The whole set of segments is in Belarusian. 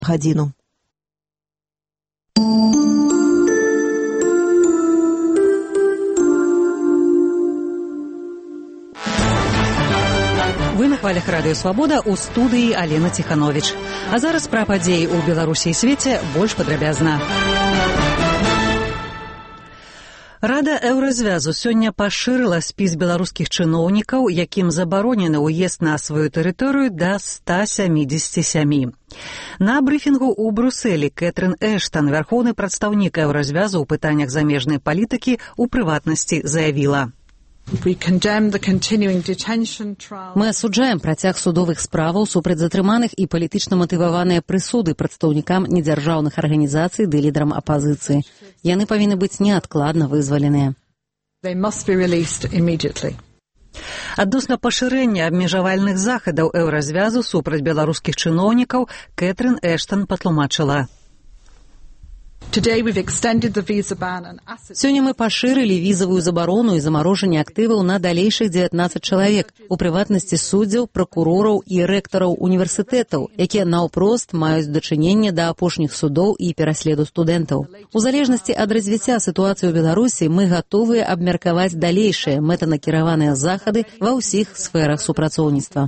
гадзіну. Вы на хвалях радыё «Свабода», у студыі Алена Ціхановіч. А зараз пра падзеі ў Беларусі і свеце больш падрабязна. Рада Еўразвязу сёння пашырыла спіс беларускіх чыноўнікаў, якім забаронены ўезд на сваю тэрыторыю да 177. На брыфінгу ў Брусэлі Кэтрын Эштан, вярхоўны прадстаўнік Еўразвязу ў пытаннях замежнай палітыкі, у прыватнасці заявіла: Мы асуджаем працяг судовых справаў супраць затрыманых і палітычна матываваныя прысуды прадстаўнікам недзяржаўных арганізацый ды лідарам апазіцыі. Яны павінны быць неадкладна вызваленыя. Адносна пашырэння абмежавальных захадаў Еўразвязу супраць беларускіх чыноўнікаў Кэтрын Эштан патлумачыла: Сёння мы пашырылі візавую забарону і замарожанне актываў на далейшых 19 чалавек, у прыватнасці суддзяў, пракурораў і рэктараў універсітэтаў, якія наўпрост маюць дачыненне да апошніх судоў і пераследу студэнтаў. У залежнасці ад развіцця сітуацыі ў Беларусі мы гатовыя абмеркаваць далейшыя мэтанакіраваныя захады ва ўсіх сферах супрацоўніцтва.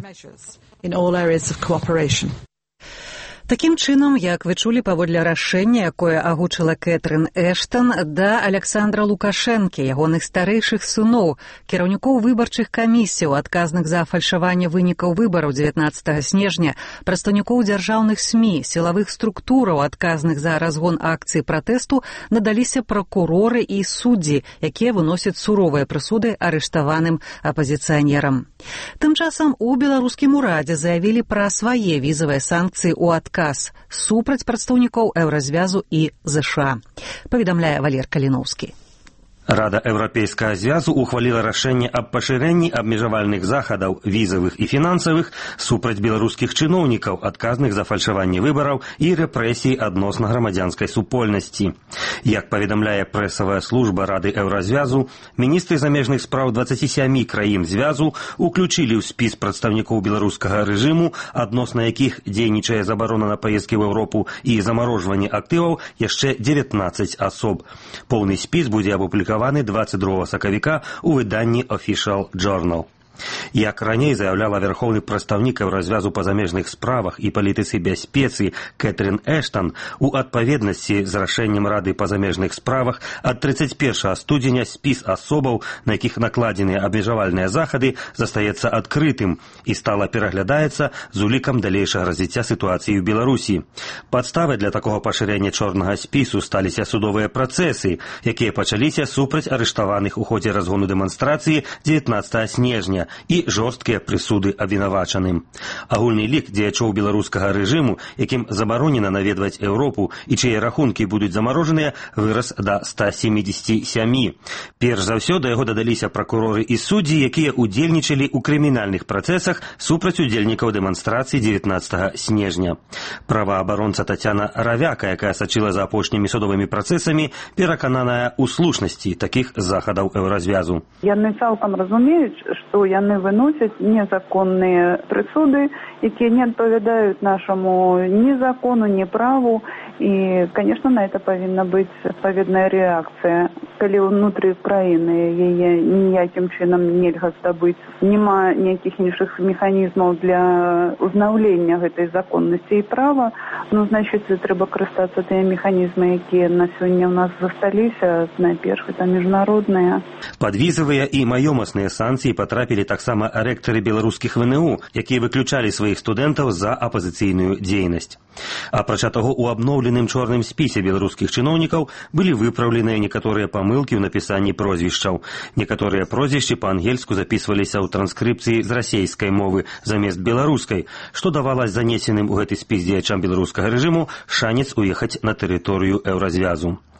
Такім чынам, як вы чулі паводле рашэння, якое агучыла Кэтрын Эштан, да Александра Лукашэнкі, ягоных старэйшых сыноў, кіраўнікоў выбарчых камісіяў, адказных за фальшаванне вынікаў выбараў 19 снежня, прадстаўнікоў дзяржаўных СМІ, сілавых структураў, адказных за разгон акцыі пратэсту, надаліся пракуроры і суддзі, якія выносяць суровыя прысуды арыштаваным апазіцыянерам. Тым часам у беларускім урадзе заявілі пра свае візавыя санкцыі ў адказ супраць прадстаўнікоў Еўразвязу і ЗША. Паведамляе Валер Каліноўскі. Рада Еўрапейскага звязу ухваліла рашэнне аб пашырэнні абмежавальных захадаў візавых і фінансавых супраць беларускіх чыноўнікаў, адказных за фальшаванне выбараў і рэпрэсій адносна грамадзянскай супольнасці. Як паведамляе прэсавая служба Рады Еўразвязу, міністры замежных спраў 27 краін звязу уключылі ў спіс прадстаўнікоў беларускага рэжыму, адносна якіх дзейнічае забарона на паездкі ў Еўропу і замарожванне актываў, яшчэ 19 асоб. Поўны спіс будзе апублікаваны 22 сакавіка у выданні Official Journal. Як раней заяўляла вярхоўны прадстаўнік Еўразвязу па замежных справах і палітыцы бяспецы Кэтрын Эштан, у адпаведнасці з рашэннем Рады па замежных справах ад 31 студзеня спіс асобаў, на якіх накладзеныя абмежавальныя захады, застаецца адкрытым і стала пераглядаецца з улікам далейшага развіцця сітуацыі ў Беларусі. Падставай для такога пашырэння чорнага спісу сталіся судовыя працэсы, якія пачаліся супраць арыштаваных у ходзе разгону дэманстрацыі 19 снежня і жорсткія прысуды абвінавачаным. Агульны лік дзеячоў беларускага рэжыму, якім забаронена наведваць Еўропу і чые рахункі будуць замарожаныя, вырас да 177. Перш за ўсё да яго дадаліся пракуроры і суддзі, якія удзельнічалі ў крымінальных працэсах супраць удзельнікаў дэманстрацыі 19 снежня. Праваабаронца Тацяна Равяка, якая сачыла за апошнімі судовымі працэсамі, перакананая ў слушнасці такіх захадаў Еўразвязу. Яны цалкам разумеюць, што яны выносяць незаконныя прысуды, якія не адпавядаюць нашаму ні закону, ні праву. І, конечно, на это павінна быць адпаведная рэакцыя. Калі ўнутры краіны яе ніякім чынам нельга здабыць, няма ніякіх іншых механізмаў для ўзнаўлення гэтай законнасці і права, ну, значыць, трэба карыстацца тыя механізмы, якія на сёння ў нас засталіся. Найперш, гэта міжнародныя. Падвізавыя і маёмасныя санкцыі патрапілі таксама рэктары беларускіх ВНУ, якія выключалі сваіх студэнтаў за апазіцыйную дзейнасць. Апрача таго, у абноўленым чорным спісе беларускіх чыноўнікаў былі выпраўленыя некаторыя памылкі ў напісанні прозвішчаў. Некаторыя прозвішчы па-ангельску запісваліся ў транскрыпцыі з расейскай мовы замест беларускай, што давала занесеным у гэты спіс дзеячам беларускага рэжыму шанец уехаць на тэрыторыю Еўразвязу.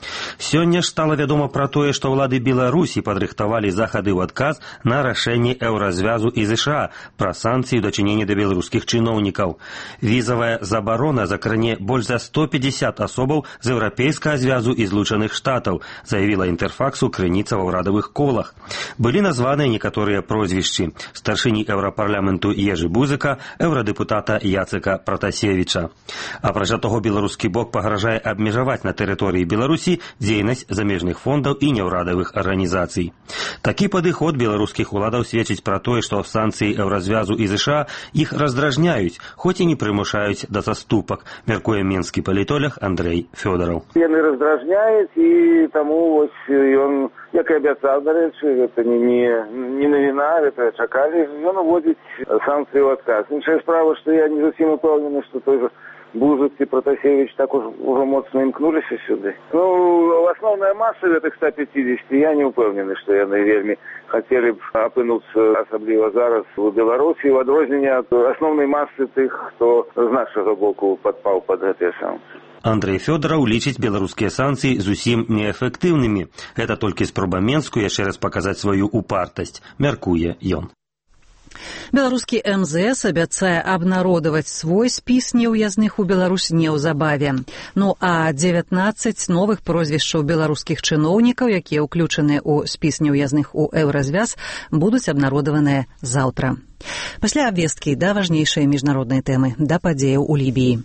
Сёння ж стала вядома пра тое, што ўлады Беларусі падрыхтавалі захады ў адказ на рашэнне Еўразвязу і ЗША пра санкцыі ў дачыненні да беларускіх чыноўнікаў. Візавая забарона закране больш за 150 асобаў з Еўрапейскага звязу і Злучаных Штатаў, заявіла Інтэрфаксу крыніца ва ўрадавых колах. Былі названыя некаторыя прозвішчы: старшыні Еўрапарламенту Ежы Бузыка, еўрадэпутата Яцека Пратасевіча. Апрача таго, беларускі бок пагражае абмежаваць на тэрыторыі Беларусі дзейнасць замежных фондаў і няўрадавых арганізацый. Такі падыход беларускіх уладаў сведчыць пра тое, што санкцыі Еўразвязу і ЗША іх раздражняюць, хоць і не прымушаюць да заступак, мяркуе менскі палітолог Андрей Фёдораў. Яны раздражняюць, і таму вось ён, як і абяцаў, дарэчы, гэта не навіна, гэта чакалі, ён уводзіць санкцыі ў адказ. Іншая справа, што я не зусім упэўнены, што той же Бузык и Протасевич так уже моцно имкнулись сюда. Ну, основная масса этих 150, я не упевнений, что яны вельми хотели б опинуться, особливо зараз у Беларусі, в адрозненне от основной массы тых, хто з нашого боку подпал под эти санкции. Андрей Фёдораў лічыць беларускія санкцыі зусім неэфектыўнымі. Гэта толькі спроба Менску яшчэ раз паказаць сваю упартасць, мяркуе ён. Беларускі МЗС абяцае абнародаваць свой спіс неўязных у Беларусь неўзабаве. Ну а 19 новых прозвішчаў беларускіх чыноўнікаў, якія ўключаныя ў спіс неўязных у Еўразвяз, будуць абнародаваныя заўтра. Пасля абвесткі да важнейшыя міжнародныя тэмы, да падзеяў у Лібіі.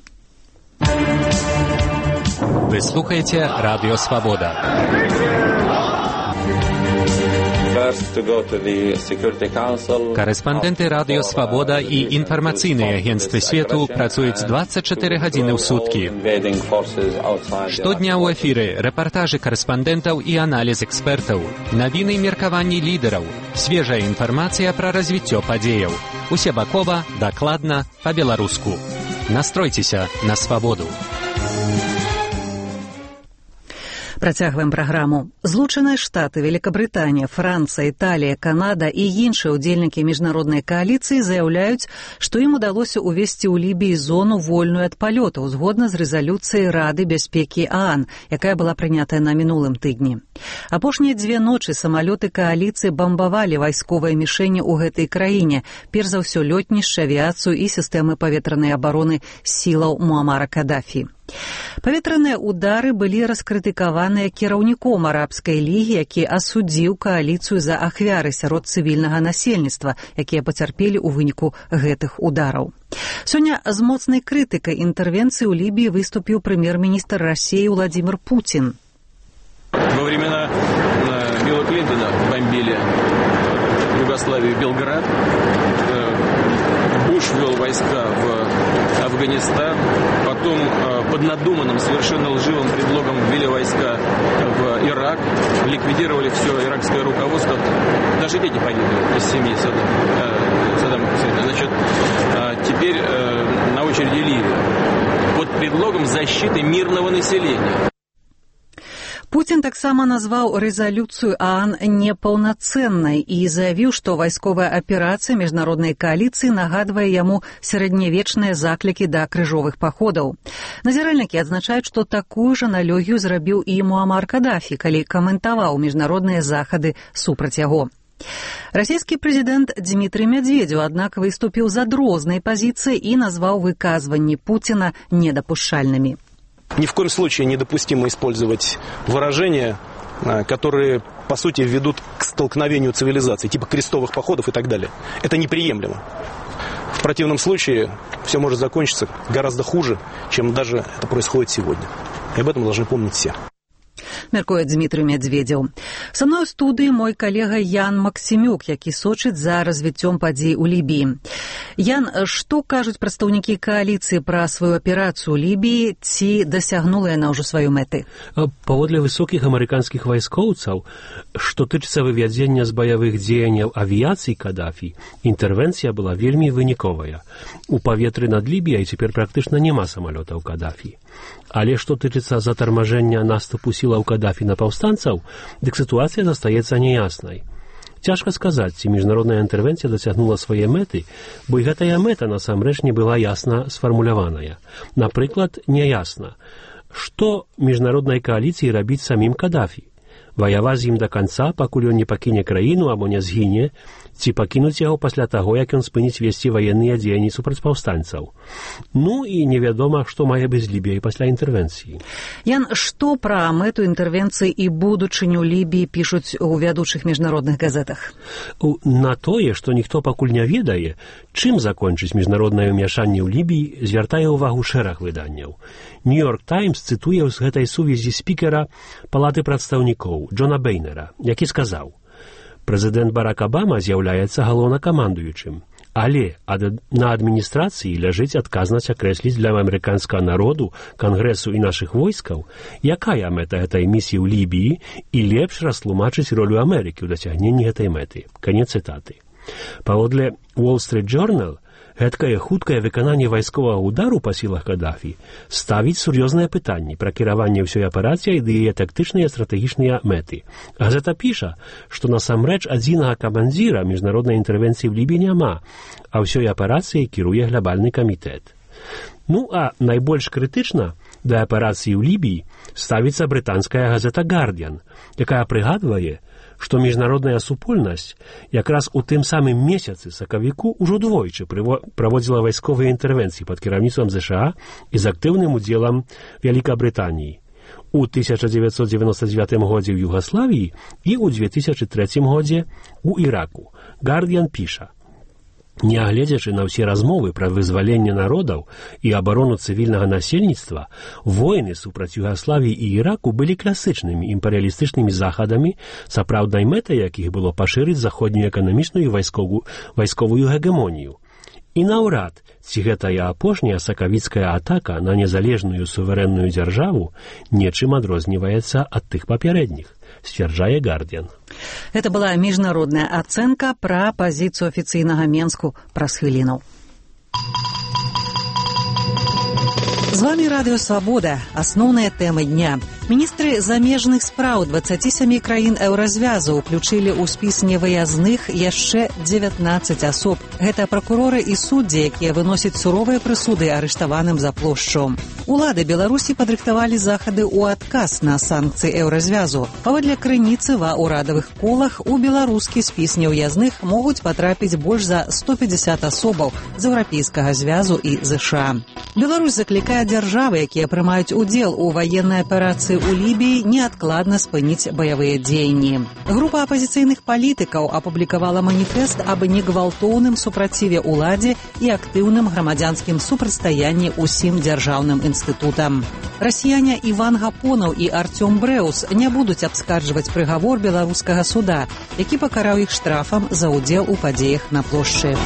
Вы слухаете Радио Свобода. Корэспандэнты Радио Свобода і інфармацыйныя агенцтвы свету працуюць 24 гадзіны ў суткі. Штодня ў эфіры рэпартажы корэспандэнтаў і аналіз экспертаў, навіны і меркаванні лідараў, свежая інфармацыя пра развіццё падзеяў. Усебакова, дакладна, па-беларуску. Настройцеся на свабоду. Працягваем праграму. Злучаныя Штаты, Великабрытанія, Францыя, Італія, Канада і іншыя ўдзельнікі міжнароднай кааліцыі заяўляюць, што ім удалося ўвесці ў Лібіі зону вольную ад палётаў згодна з рэзалюцыяй Рады бяспекі ААН, якая была прынятая на мінулым тыдні. Апошнія 2 ночы самалёты кааліцыі бамбавалі вайсковыя мішэні ў гэтай краіне, перш за ўсё лётнішча, авіяцыю і сістэмы паветранай абароны сілаў Муамара Кадафі. Паветраныя ўдары былі раскрытыкаваныя кіраўніком арабскай лігі, які асудзіў кааліцыю за ахвяры сярод цывільнага насельніцтва, якія пацярпелі ў выніку гэтых удараў. Сёння з моцнай крытыкай інтэрвенцыі ў Лібіі выступіў прэм'ер-міністр России Владимир Путин. Во времена Билла Клинтона бомбили Югославию, Белград. Буш ввел войска в Афганистан, потом под надуманным, совершенно лживым предлогом ввели войска в Ирак, ликвидировали все иракское руководство, даже дети погибли из семьи Саддама Хусейна. Значит, теперь на очереди Ливия под предлогом защиты мирного населения. Путин таксама назваў рэзалюцыю ААН непаўнацэннай і заявіў, што вайсковая аперацыя міжнароднай кааліцыі нагадвае яму сярэднявечныя заклікі да крыжовых паходаў. Назіральнікі адзначаюць, што такую ж аналогію зрабіў і Муамар Кадафі, калі каментаваў міжнародныя захады супраць яго. Расійскі прэзідэнт Дмітрый Медведзеў, аднак, выступіў з адрознай пазіцыі і назваў выказванні Путина недапушчальнымі. Ни в коем случае недопустимо использовать выражения, которые, по сути, ведут к столкновению цивилизаций, типа крестовых походов и так далее. Это неприемлемо. В противном случае все может закончиться гораздо хуже, чем даже это происходит сегодня. И об этом должны помнить все. Мяркуе Дмітрый Медведзеў. Са мной у студыі мой калега Ян Максімюк, які сочыць за развіццём падзей у Лібіі. Ян, што кажуць прадстаўнікі кааліцыі пра сваю аперацыю ў Лібіі, ці дасягнула яна ўжо сваёй мэты? Паводле высокіх амерыканскіх вайскоўцаў, што тычыцца вывядзення з баявых дзеянняў авіяцыі Кадафі, інтэрвенцыя была вельмі выніковая. У паветры над Лібіяй цяпер практычна няма самалётаў Кадафі. Але што тычыцца затармажэння наступу сілаў Кадафі на паўстанцаў, дык сітуацыя застаецца няяснай. Цяжка сказаць, ці міжнародная інтэрвенцыя дасягнула свае мэты, бо і гэтая мэта насамрэч не была ясна сфармуляваная. Напрыклад, няясна, Што міжнароднай кааліцыі рабіць самім Кадафі? Ваяваць з ім да канца, пакуль ён не пакіне краіну або не згіне, ці пакінуць яго пасля таго, як ён спыніць весці ваенныя дзеянні супраць паўстанцаў. Ну і невядома, што мае быць з Лібіяй пасля інтэрвенцыі. Ян, што пра мэту інтэрвенцыі і будучыню Лібіі пішуць у вядучых міжнародных газетах? На тое, што ніхто пакуль не ведае, чым закончыць міжнароднае ўмяшанне ў Лібіі, звяртае ўвагу шэраг выданняў. Нью-Йорк Таймс цытуе з гэтай сувязі спікера Палаты прадстаўнікоў Джона Бейнера, які сказаў: «Прэзідэнт Барак Абама з'яўляецца галоўнакамандуючым, але на адміністрацыі ляжыць адказнасць акрэсліць для амерыканскага народу, кангрэсу і нашых войскаў, якая мэта гэтай місіі ў Лібіі, і лепш растлумачыць ролю Амерыкі ў дасягненні гэтай мэты». Канец цытаты. Паводле Wall Street Journal, гэткае хуткае выкананне вайсковага удару па сілах Кадафі ставіць сур'ёзныя пытанні пра кіраванне ўсёй аперацыяй ды яе тактычныя і стратэгічныя мэты. Газета піша, што насамрэч адзінага камандзіра міжнароднай інтэрвенцыі ў Лібіі няма, а ўсёй аперацыяй кіруе глабальны камітэт. Ну, а найбольш крытычна да аперацыі ў Лібіі ставіцца брытанская газета «Гардіан», якая прыгадвае, што міжнародная супольнасць якраз у тым самым месяцы сакавіку ўжо двойчы праводзіла вайсковыя інтэрвенцыі пад кіраўніцтвам ЗША і з актыўным удзелам Вялікабрытаніі. У 1999 годзе ў Югаславіі і ў 2003 годзе ў Іраку. «Гардіан» піша: «Нягледзячы на ўсе размовы пра вызваленне народаў і абарону цывільнага насельніцтва, войны супраць Югаславіі і Іраку былі класычнымі імперыялістычнымі захадамі, сапраўднай мэтай якіх было пашырыць заходнюю эканамічную і вайсковую гегемонію. І наўрад, ці гэтая апошняя сакавіцкая атака на незалежную суверэнную дзяржаву нечым адрозніваецца ад тых папярэдніх», сцвярджае «Гардіан». Гэта была міжнародная ацэнка пра пазіцыю афіцыйнага Менску праз хвіліну. З вами Радыё Свабода. Асноўныя тэмы дня. Міністры замежных спраў 27 краін еўразвязу ўключылі ў спіс невыязных яшчэ 19 асоб. Гэта пракуроры і суддзі, якія выносяць суровыя прысуды арыштаваным за плошчу. Улады Беларусі падрыхтавалі захады ў адказ на санкцыі еўразвязу. Паводле крыніцы ва ўрадавых колах у беларускі спіс неўязных могуць патрапіць больш за 150 асобаў з Еўрапейскага звязу і ЗША. Беларусь заклікае дзяржавы, якія прымаюць удзел у ваеннай аперацыі у Лібіі, неадкладна спыніць баявыя дзеянні. Група апазіцыйных палітыкаў апублікавала маніфест аб негвалтоўным супраціве ўладзе і актыўным грамадзянскім супрацьстаянні ўсім дзяржаўным інстытутам. Расіяне Іван Гапонаў і Артём Брэус не будуць абскарджваць прыгавор беларускага суда, які пакараў іх штрафам за ўдзел у падзеях на плошчы.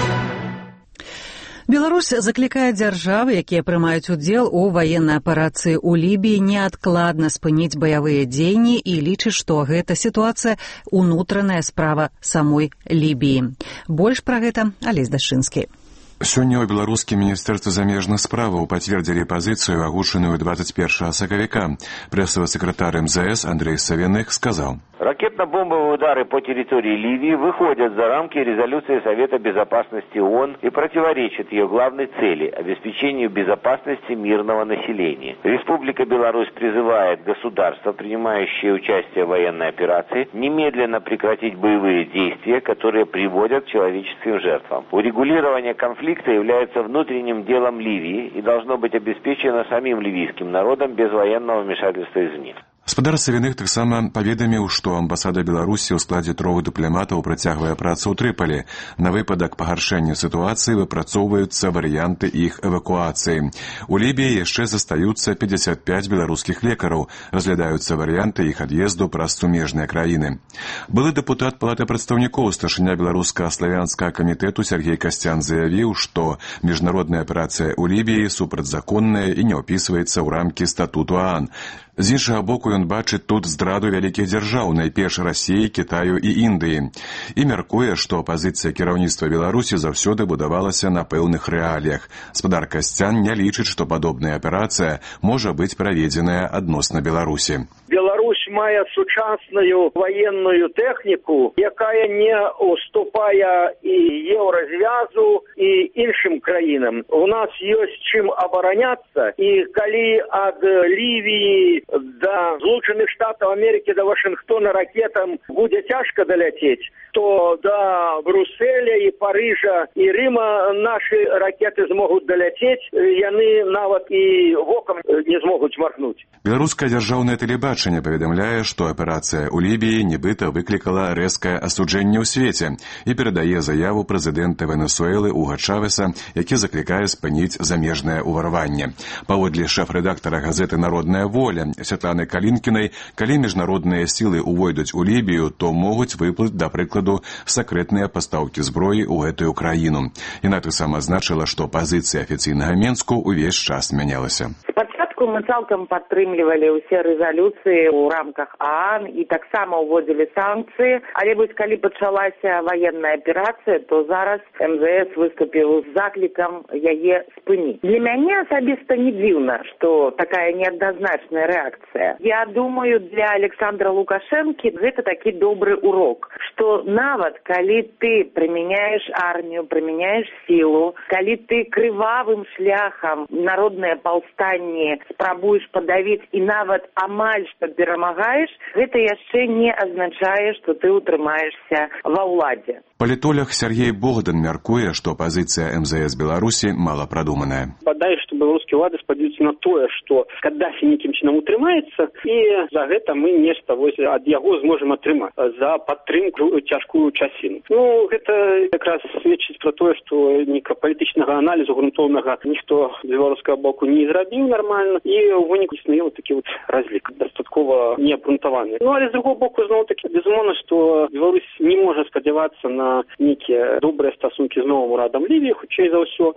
Беларусь заклікае дзяржавы, якія прымаюць удзел у ваеннай аперацыі ў Лібіі, неадкладна спыніць баявыя дзеянні і лічыць, што гэта сітуацыя унутраная справа самой Лібіі. Больш пра гэта Алесь Дашынскі. Сёння ў беларускім міністэрстве замежных справаў пацвердзілі пазіцыю, агучаную 21 сакавіка. Прэсавы сакратар МЗС Андрей Савиных сказал: «Ракетно-бомбовые удары по территории Ливии выходят за рамки резолюции Совета Безопасности ООН и противоречат ее главной цели – обеспечению безопасности мирного населения. Республика Беларусь призывает государства, принимающие участие в военной операции, немедленно прекратить боевые действия, которые приводят к человеческим жертвам. Урегулирование конфликта является внутренним делом Ливии и должно быть обеспечено самим ливийским народом без военного вмешательства извне». Гаспадар Савиных таксама паведаміў, што амбасада Беларусі ў складзе 3 дыпламатаў працягвае працу ў Трыполі. На выпадак пагаршэння сітуацыі выпрацоўваюцца варыянты іх эвакуацыі. У Лібіі яшчэ застаюцца 55 беларускіх лекараў. Разглядаюцца варыянты іх ад'езду праз сумежныя краіны. Былы дэпутат Палаты прадстаўнікоў, старшыня беларуска-славянскага камітэту Сергей Касцян заявіў, што міжнародная аперацыя ў Лібіі супрацьзаконная і не ўпісваецца ў рамкі статуту ААН. З іншага боку, ён бачыць тут здраду вялікіх дзяржаў, найперш Расіі, Кітаю і Індыі. І мяркуе, што пазіцыя кіраўніцтва Беларусі заўсёды будавалася на пэўных рэаліях. Гаспадар Касцян не лічыць, што падобная аперацыя можа быць праведзеная адносна Беларусі. Беларусь Беларусь мае сучасную военную тэхніку, якая не уступае і еўразвязу, і іншым краінам. У нас ёсць чым абараняцца, і калі ад Ливии до Злучаных Штатаў Америки, до Вашингтона ракетам будзе цяжка даляцець, то до Брюсселя і Парижа і Рыма наши ракеты змогуць даляцець, яны нават і вокам не змогуць махнуць. Беларускае дзяржаўнае тэлебачанне паведамляе, што аперацыя ў Лібіі нібыта выклікала рэзкае асуджэнне ў свеце і перадае заяву прэзідэнта Венесуэлы Уга Чавеса, які заклікае спыніць замежнае ўварванне. Паводле шэф-рэдактара газеты «Народная воля» Святланы Калінкінай, калі міжнародныя сілы увойдуць у Лібію, то могуць выплыць, да прыкладу, сакрэтныя пастаўкі зброі ў гэтую краіну. Яна таксама азначыла, што пазіцыя афіцыйнага Менску ўвесь час мянялася. Спачатку мы цалкам падтрымлівалі ўсе рэзалюцыі ў рамках ААН і таксама ўводзілі санкцыі, але вось калі пачалася ваенная аперацыя, то зараз МЗС выступіў з заклікам яе спыніць. Для мяне асабіста не дзіўна, што такая неадназначная рэакцыя. Я думаю, для Александра Лукашэнкі гэта такі добры урок, што нават калі ты прымяняеш армію, прымяняеш сілу, калі ты крывавым шляхам народнае паўстанне спрабуеш падавіць і нават амаль што перамагаеш, гэта яшчэ не азначае, што ты утрымаешся ва ўладзе. Палітолог Сергей Богдан мяркуе, што пазіцыя МЗС Беларусі мала прадуманая. Бадай, што беларускія ўлады спадзяюцца на тое, што Каддафі нейкім чынам утрымаецца, і за гэта мы нешта ад яго зможам атрымаць за падтрымку цяжкую часіну. Гэта якраз сведчыць пра тое, што нейкага палітычнага аналізу грунтоўнага ніхто з беларускага боку не зрабіў нормальна, і ў выніку існуе такі разлік, дастаткова неабгрунтаваны. Але з другого боку, зноў-такі, безумоўна, што Беларусь не можа спадзявацца на нейкія добрыя стасункі з новым урадам Лівіі, хутчэй за ўсё.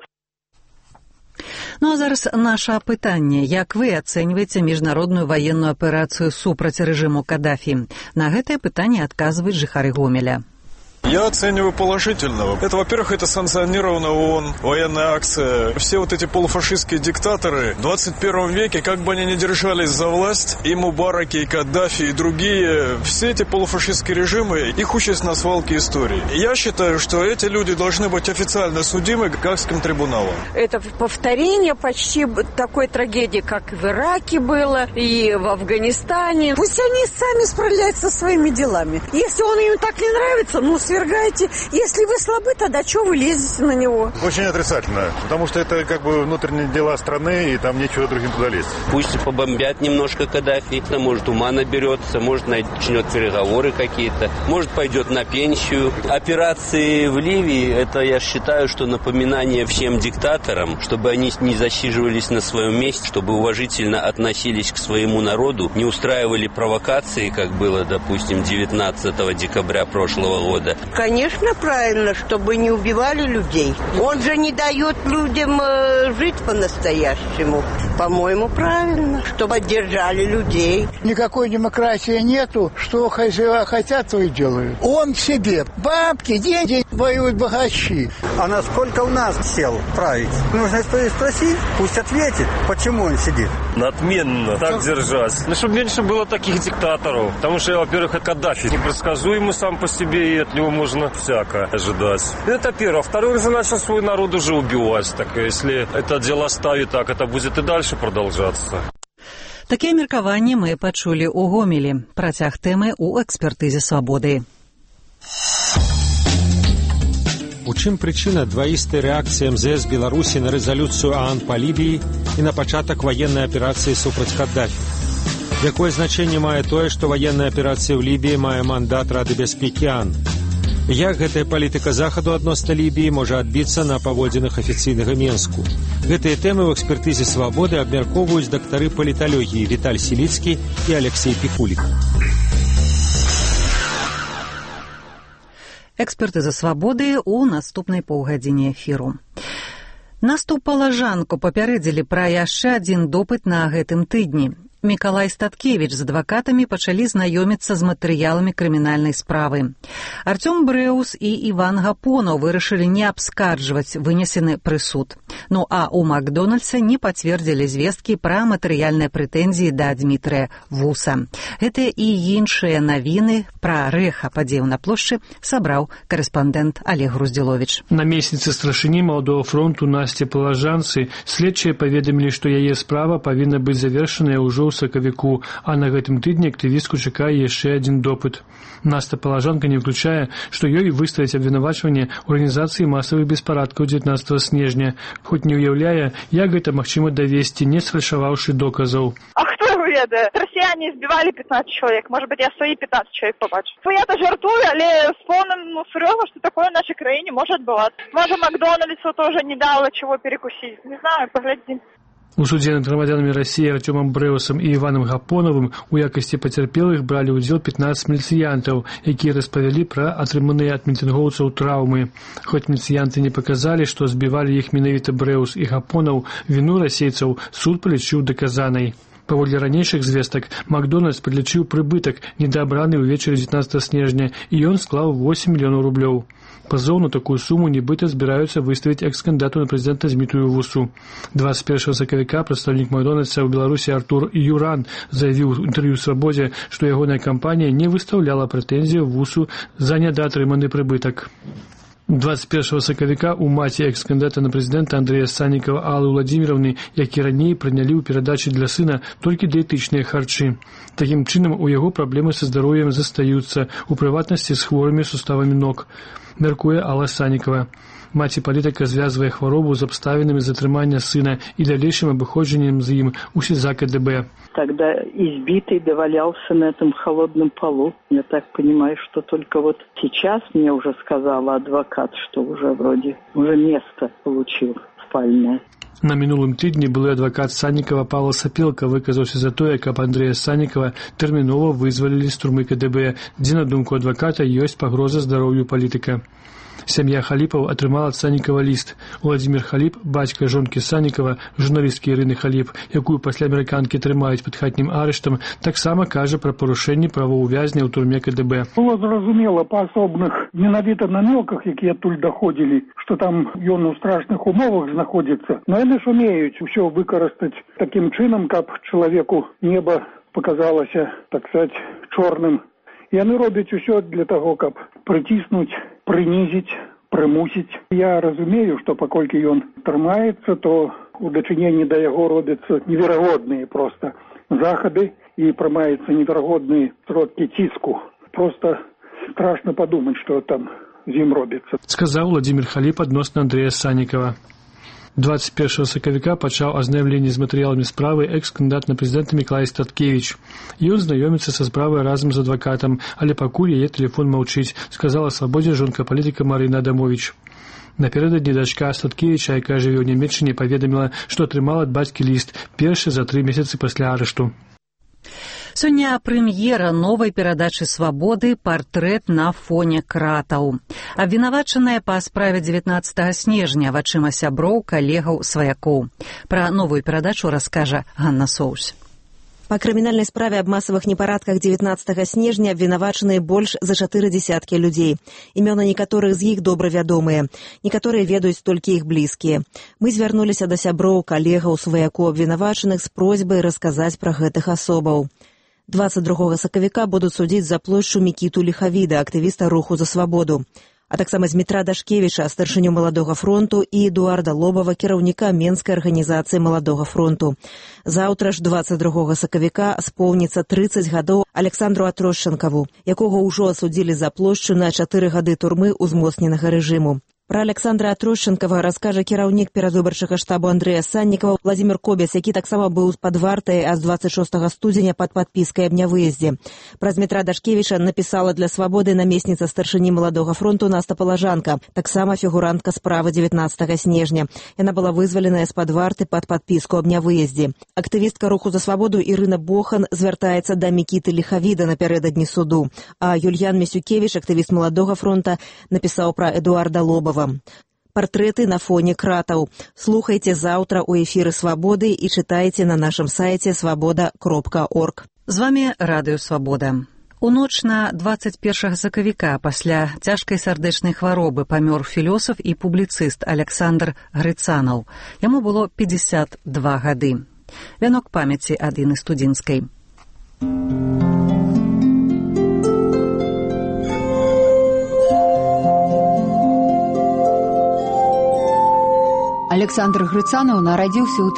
Ну а зараз наша пытанне. Як вы ацэньваеце міжнародную ваенную аперацыю супраць рэжыму Каддафі? На гэтае пытанне адказваюць жыхары Гомеля. Я оцениваю положительно. Это, во-первых, это санкционированная ООН военная акция. Все вот эти полуфашистские диктаторы в 21 веке, как бы они ни держались за власть, и Мубараки, и Каддафи, и другие, все эти полуфашистские режимы, их участь на свалке истории. Я считаю, что эти люди должны быть официально судимы Гаагским трибуналом. Это повторение почти такой трагедии, как в Ираке было, и в Афганистане. Пусть они сами справляются со своими делами. Если он им так не нравится, свергайте. Если вы слабы, тогда что вы лезете на него? Очень отрицательно, потому что это как бы внутренние дела страны, и там нечего другим туда лезть. Пусть побомбят немножко Каддафи, может ума наберется, может начнет переговоры какие-то, может пойдет на пенсию. Операции в Ливии, это я считаю, что напоминание всем диктаторам, чтобы они не засиживались на своем месте, чтобы уважительно относились к своему народу, не устраивали провокации, как было, допустим, 19 декабря прошлого года. Конечно, правильно, чтобы не убивали людей. Он же не дает людям жить по-настоящему. По-моему, правильно, чтобы поддержали людей. Никакой демократии нету. Что хозяева хотят, то и делают. Он себе. Бабки, деньги воюют богачи. А насколько у нас сел править? Нужно спросить, пусть ответит, почему он сидит. Надменно так держать. Чтобы меньше было таких диктаторов. Потому что, во-первых, Каддафи непредсказуемый сам по себе, и от него можно всякое ожидать. Это первое. Второе, же начал свой народ уже убивать. Так если это дело ставить так, это будет и дальше продолжаться. Такія меркаванні мы пачулі ў Гомелі. Працяг тэмы ў экспертызе свабоды. У чым прычына дваістай рэакцыі МЗС Беларусі на рэзалюцыю ААН па Лібіі і на пачатак ваеннай аперацыі супраць Каддафі? Якое значэнне мае тое, што ваенная аперацыя ў Лібіі мае мандат Рады бяспекі ААН? Як гэтая палітыка захаду адносна Лібіі можа адбіцца на паводзінах афіцыйнага Менску? Гэтыя тэмы ў экспертызе свабоды абмяркоўваюць дактары паліталогіі Віталь Сіліцкі і Алексей Пікулік. Экспертыза свабоды ў наступнай паўгадзіне эфіру. Наступ палажанку папярэдзілі пра яшчэ адзін допыт на гэтым тыдні. Мікалай Статкевіч з адвакатамі пачалі знаёміцца з матэрыяламі крымінальнай справы. Артём Брэус і Іван Гапонаў вырашылі не абскарджваць вынесены прысуд. Ну а ў Макдональдсе не пацвердзілі звесткі пра матэрыяльныя прэтэнзіі да Дмітрыя Вуса. Гэтыя і іншыя навіны пра рэха падзеяў на плошчы сабраў карэспандэнт Олег Груздзіловіч. Намесніцы старшыні Маладога фронту Насце Палажанцы следчыя паведамілі, што яе справа павінна быць завершаная ўжо ў сакавіку, а на гэтым тыдні актывістку чакае яшчэ адзін допыт. Наста Палажанка не выключае, што ёй выставяць абвінавачванне арганізацыі масавых беспарадкаў 19 снежня, хоць не ўяўляе, як гэта магчыма давесці, не сфальшаваўшы доказаў. А хто його ведае? Росіяне збивали 15 чоловік, може бути я свої 15 чоловік побачу. Я-то жартую, але вспомним серйозно, що таке в нашій країні може відбуватися. Може Макдональдсу теж не дало чого перекусити. Не знаю, поглядим. У судзе над грамадзянамі Расіі Артёмам Брэусам і Іванам Гапонавым у якасці пацярпелых бралі ўдзел 15 міліцыянтаў, якія распавялі пра атрыманыя ад мітынгоўцаў траўмы. Хоць міліцыянты не паказалі, што збівалі іх менавіта Брэус і Гапонаў, віну расейцаў суд палічыў даказанай. Паводле ранейшых звестак, Макдональдс падлічыў прыбытак, недаабраны ўвечары 19 снежня, і ён склаў 8 мільёнаў рублёў. Пазоў на такую суму нібыта збіраюцца выставіць экс-кандыдату на прэзідэнта Дмітрію Вусу. 21 сакавіка прадстаўнік Макдональдса ў Беларусі Артур Юран заявіў у інтэрв'ю «Свабодзе», што ягоная кампанія не выстаўляла прэтэнзію Вусу за недаатрыманы прыбытак. 21 сакавіка у маці экс-кандыдата на прэзідэнта Андрэя Саннікава Аллы Владзіміровны, які раней прынялі ў перадачы для сына толькі дыетычныя харчы. Такім чынам у яго праблемы са здароўем застаюцца, у прыватнасці з хворымі суставамі ног, мяркуе Алла Саннікава. Маці палітыка звязвае хваробу з абставінамі затрымання сына і далейшым абыходжаннем з ім у СІЗА КДБ. Тогда избитый довалялся на этом холодном полу. Я так понимаю, что только вот сейчас мне уже сказала адвокат, что уже вроде место получил спальное. На мінулым тыдні былы адвакат Саннікава Павла Сапелка выказаўся за тое, каб Андрэя Саннікава тэрмінова вызвалілі з турмы КДБ, дзе, на думку адваката, ёсць пагроза здароўю палітыка. Сям'я Халіпаў атрымала ад Саннікава ліст. Владзімір Халіп, бацька жонкі Саннікава, журналісткі Ірыны Халіп, якую пасля амерыканкі трымаюць пад хатнім арыштам, таксама кажа пра парушэнні правоў вязня ў турме КДБ. Было зразумела па асобных менавіта намёках, якія адтуль даходзілі, што там ён у страшных умовах знаходзіцца. Но яны ж умеюць усё выкарыстаць такім чынам, каб чалавеку неба паказалася, так сказать, чорным. Яны робяць усё для таго, каб прыціснуць, прынізіць, прымусіць. Я разумею, што паколькі ён трымаецца, то у дачыненні да яго робяцца неверагодныя проста захады і прымаюцца неверагодныя сродкі ціску. Проста страшна падумаць, што там з ім робіцца. Сказаў Владзімір Халіп адносна Андрэя Саннікава. 21 сакавіка пачаў азнаямленне з матэрыяламі справы экс-кандыдат на прэзідэнта Мікалай Статкевіч. Ён знаёміцца са справай разам з адвакатам, але пакуль яе тэлефон маўчыць, сказала «Свабодзе» жонка палітыка Марына Адамовіч. Напярэдадні дачка Статкевіча, якая жыве ў Нямецчыне, паведаміла, што атрымала ад бацькі ліст першы за 3 месяцы пасля арышту. Сёння прэм'ера новай перадачы «Свабоды» «Партрэт на фоне кратаў». Абвінавачаная па справе 19 снежня вачыма сяброў, калегаў, сваякоў. Пра новую перадачу раскажа Ганна Соус. Па крымінальнай справе аб масавых непарадках 19 снежня абвінавачаныя больш за 4 дзесяткі людзей. Імёны некаторых з іх добра вядомыя. Некаторыя ведаюць толькі іх блізкія. Мы звярнуліся да сяброў, калегаў, сваякоў абвінавачаных з просьбай расказаць пра гэтых асобаў. 22 сакавіка будуць судзіць за плошчу Мікіту Ліхавіда, актывіста руху за свабоду, а таксама Дмітра Дашкевіча, старшыню Маладога фронту, і Эдуарда Лобава, кіраўніка Менскай арганізацыі Маладога фронту. Заўтра ж 22 сакавіка споўніцца 30 гадоў Александру Атрошчанкаву, якога ўжо асудзілі за плошчу на 4 гады турмы ўзмоцненага рэжыму. Пра Александра Атрошчанкава раскажа кіраўнік перадвыбарчага штабу Андрэя Саннікава Владзімір Кобяц, які таксама быў пад вартай ад 26 студзеня пад падпіскай аб нявыездзе. Пра Дмітра Дашкевіча напісала для «Свабоды» намесніца старшыні Маладога фронту Наста Палажанка, таксама фігурантка справы 19 снежня. Яна была вызваленая з-пад варты пад падпіску аб нявыездзе. Актывістка руху за свабоду Ірына Бохан звяртаецца да Мікіты Ліхавіда напярэдадні суду, а Юльян Місюкевіч, актывіст Маладога фронта, напісаў пра Эдуарда Лобава. Партрэты на фоне кратаў. Слухайце заўтра ў эфіры «Свабоды» і чытайце на нашым сайце svoboda.org. З вами Радыё Свабода. У ноч на 21 сакавіка пасля цяжкай сардэчнай хваробы памёр філёсаф і публіцыст Александр Грыцанаў. Яму было 52 гады. Вянок памяці ад Інны Студзінскай. Александр Грыцанаў нарадзіўся ў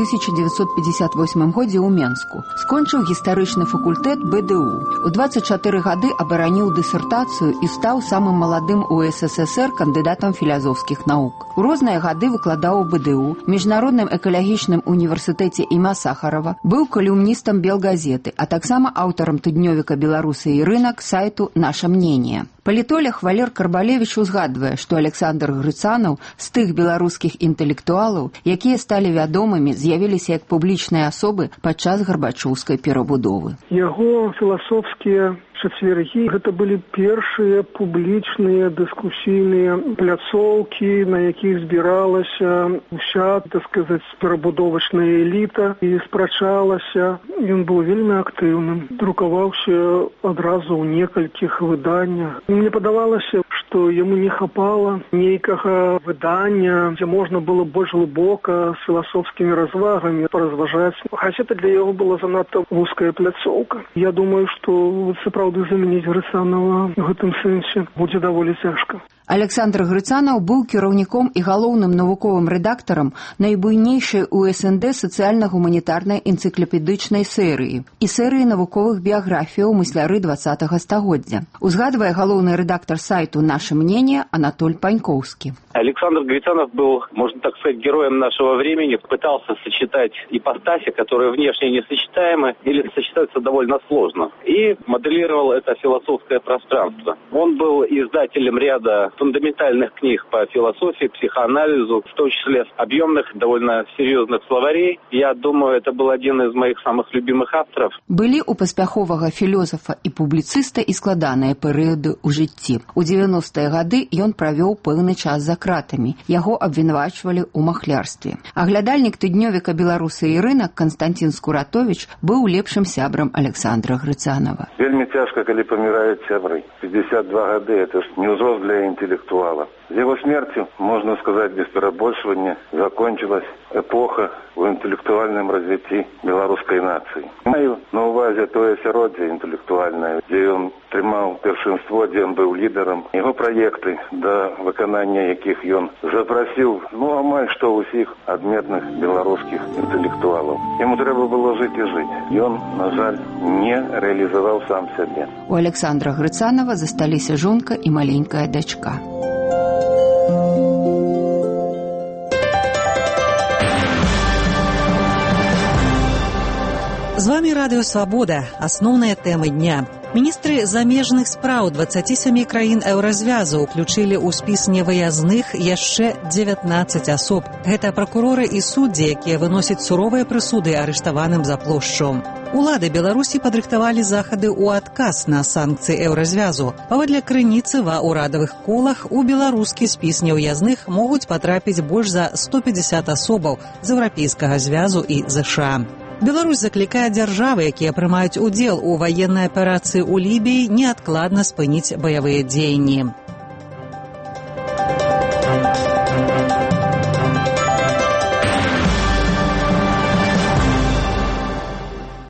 1958 годзе ў Менску. Скончыў гістарычны факультэт БДУ. У 24 гады абараніў дысертацыю і стаў самым маладым у СССР кандыдатам філазофскіх навук. У розныя гады выкладаў у БДУ, Міжнародным экалагічным універсітэце імя Сахарова, быў калумністам Белгазеты, а таксама аўтарам тыднёвіка «Беларусы і рынак» сайту «Наша мнение». Палітолог Валер Карбалевіч узгадвае, што Александр Грыцанаў з тых беларускіх інтэлектуалаў, якія сталі вядомымі, з'явіліся як публічныя асобы падчас гарбачоўскай перабудовы. Яго філасофскія чацвергі гэта былі першыя публічныя дыскусійныя пляцоўкі, на якіх збіралася ўся, так сказаць, перабудовачная эліта і спрачалася. Ён быў вельмі актыўным, друкаваўся адразу ў некалькіх выданнях. Мне падавалася, што яму не хапала нейкага выдання, дзе можна было больш глыбока з філасофскімі развагамі паразважаць. Газета для яго была занадта вузкая пляцоўка. Я думаю, што сапраўды заменіць Грыцанава в гэтым сэнсе будзе даволі цяжка. Александр Грыцанаў быў кіраўніком і галоўным навуковым рэдактарам найбуйнейшай у СНД сацыяльна-гуманітарнай энцыклапедычнай серыі і серыі навуковых біяграфіяў мысляры 20-го стагоддзя. Узгадвае галоўны рэдактар сайту «Наше мнение» Анатоль Паньковский. Александр Грыцанов был, можно так сказать, героем нашего времени. Пытался сочетать ипостаси, которые внешне несочетаемы или сочетаются довольно сложно. И моделировал это философское пространство. Он был издателем ряда фундаментальных книг по философии, психоанализу, в том числе объемных, довольно серьезных словарей. Я думаю, это был один из моих самых любимых авторов. Былі у паспяховага філосафа і публіцыста і складаныя перыяды ў жыцці. У 90-е гады ён правёў пэўны час за кратамі. Яго абвінавачвалі ў махлярстве. Аглядальнік тыднёвіка «Беларусы і рынак» Константин Скуратович быў лепшым сябрам Александра Грыцанава. Вельмі цяжка, калі паміраюць сябры. 52 гады – это ж не ўзрост для интеллектуала. С его смертью, можно сказать без перебольшивания, закончилась эпоха в интеллектуальном развитии белорусской нации. Маю на увазе то асяроддзе интеллектуальное, где он трымаў першинство, где он был лидером. Его проекты, до выканания яких он запросил, амаль что усіх адметных белорусских интеллектуалов. Ему треба было жить и жить. И он, на жаль, не реализовал сам себе. У Александра Грыцанова засталіся жонка и маленькая дочка. З вами Радыё Свабода. Асноўныя тэмы дня. Міністры замежных спраў 27 краін еўразвязу ўключылі ў спіс невыязных яшчэ 19 асоб. Гэта пракуроры і суддзі, якія выносяць суровыя прысуды арыштаваным за плошчу. Улады Беларусі падрыхтавалі захады ў адказ на санкцыі еўразвязу. Паводле крыніцы ва ўрадавых колах у беларускі спіс неўязных могуць патрапіць больш за 150 асобаў з Еўрапейскага звязу і ЗША. Беларусь заклікае дзяржавы, якія прымаюць удзел у ваеннай аперацыі ў Лібіі, неадкладна спыніць баявыя дзеянні.